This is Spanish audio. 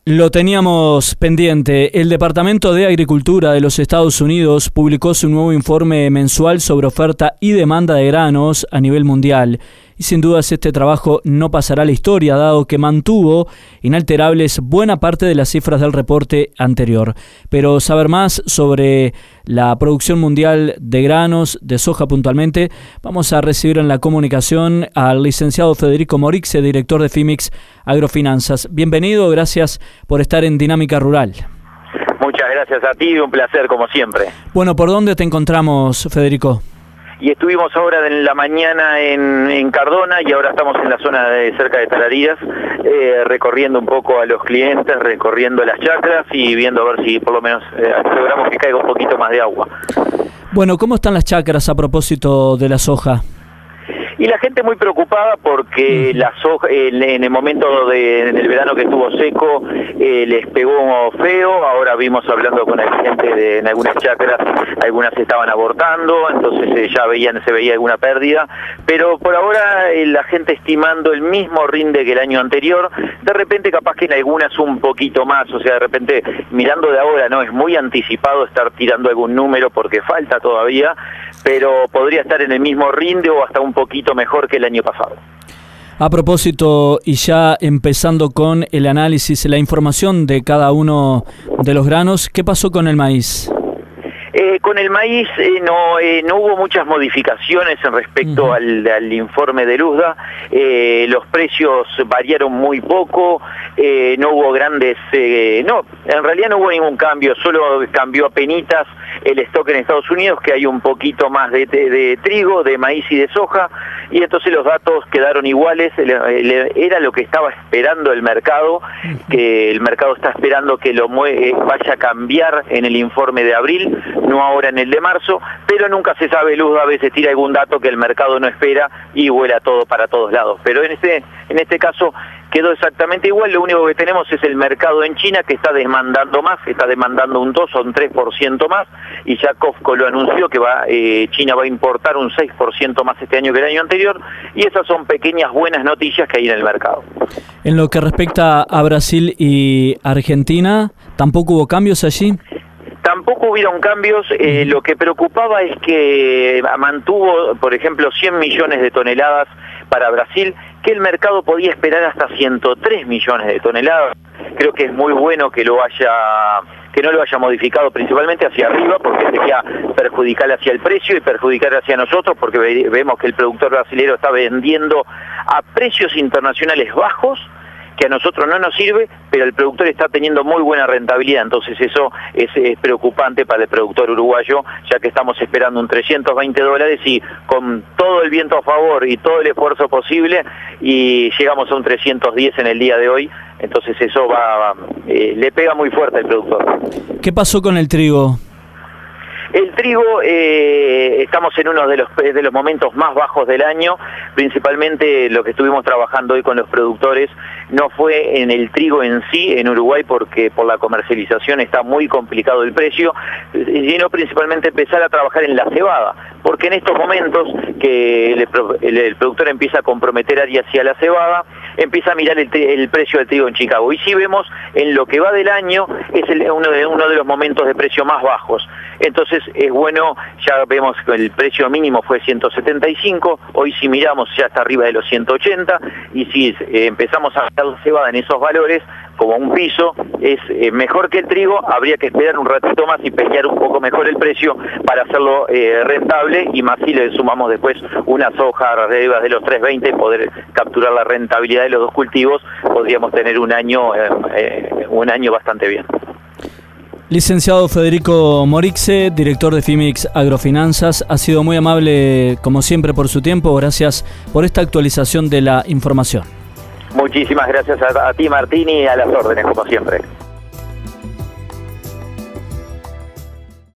Lo teníamos pendiente. El Departamento de Agricultura de los Estados Unidos publicó su nuevo informe mensual sobre oferta y demanda de granos a nivel mundial. Y sin dudas este trabajo no pasará a la historia, dado que mantuvo inalterables buena parte de las cifras del reporte anterior. Pero saber más sobre la producción mundial de granos, de soja puntualmente, vamos a recibir en la comunicación al licenciado Federico Morixe, director de FIMIX Agrofinanzas. Bienvenido, gracias por estar en Dinámica Rural. Muchas gracias a ti, un placer como siempre. Bueno, ¿por dónde te encontramos, Federico? Y estuvimos ahora en la mañana en Cardona y ahora estamos en la zona de cerca de Tarariras, recorriendo un poco a los clientes, recorriendo las chacras y viendo a ver si por lo menos logramos que caiga un poquito más de agua. Bueno, ¿cómo están las chacras a propósito de la soja? Y la gente muy preocupada porque la soja, en el momento en el verano que estuvo seco, les pegó feo. Ahora vimos hablando con el gente en algunas chacras, algunas estaban abortando, entonces se veía alguna pérdida. Pero por ahora la gente estimando el mismo rinde que el año anterior, de repente capaz que en algunas un poquito más, o sea, de repente mirando de ahora, no es muy anticipado estar tirando algún número porque falta todavía, pero podría estar en el mismo rinde o hasta un poquito mejor que el año pasado. A propósito, y ya empezando con el análisis, la información de cada uno de los granos, ¿qué pasó con el maíz? Con el maíz no hubo muchas modificaciones en respecto al informe de Luzda. Los precios variaron muy poco, no hubo grandes... en realidad no hubo ningún cambio, solo cambió apenitas el stock en Estados Unidos, que hay un poquito más de trigo, de maíz y de soja, y entonces los datos quedaron iguales. Era lo que estaba esperando el mercado, que el mercado está esperando que vaya a cambiar en el informe de abril, no ahora en el de marzo, pero nunca se sabe. Luz a veces tira algún dato que el mercado no espera y vuela todo para todos lados, pero en este caso quedó exactamente igual. Lo único que tenemos es el mercado en China, que está demandando más, está demandando un 2 o un 3% más, y ya COFCO lo anunció que China va a importar un 6% más este año que el año anterior, y esas son pequeñas buenas noticias que hay en el mercado. En lo que respecta a Brasil y Argentina, ¿tampoco hubo cambios allí? Tampoco hubieron cambios. Lo que preocupaba es que mantuvo, por ejemplo, 100 millones de toneladas para Brasil, que el mercado podía esperar hasta 103 millones de toneladas. Creo que es muy bueno que no lo haya modificado principalmente hacia arriba, porque sería perjudicial hacia el precio y perjudicial hacia nosotros, porque vemos que el productor brasileño está vendiendo a precios internacionales bajos, que a nosotros no nos sirve, pero el productor está teniendo muy buena rentabilidad. Entonces eso es preocupante para el productor uruguayo, ya que estamos esperando un $320 y con todo el viento a favor y todo el esfuerzo posible, y llegamos a un 310 en el día de hoy. Entonces eso le pega muy fuerte al productor. ¿Qué pasó con el trigo? El trigo, estamos en uno de los momentos más bajos del año. Principalmente lo que estuvimos trabajando hoy con los productores no fue en el trigo en sí, en Uruguay, porque por la comercialización está muy complicado el precio, sino principalmente empezar a trabajar en la cebada, porque en estos momentos que el productor empieza a comprometer áreas hacia la cebada, empieza a mirar el precio del trigo en Chicago. Y si vemos, en lo que va del año, es uno de los momentos de precio más bajos. Entonces es bueno, ya vemos que el precio mínimo fue 175, hoy si miramos ya está arriba de los 180, y si empezamos a ver la cebada en esos valores como un piso, es mejor que el trigo. Habría que esperar un ratito más y pelear un poco mejor el precio para hacerlo rentable, y más si le sumamos después una soja arriba de los 320 y poder capturar la rentabilidad de los dos cultivos, podríamos tener un año bastante bien. Licenciado Federico Morixe, director de FIMIX Agrofinanzas, ha sido muy amable como siempre por su tiempo. Gracias por esta actualización de la información. Muchísimas gracias a ti, Martín, y a las órdenes como siempre.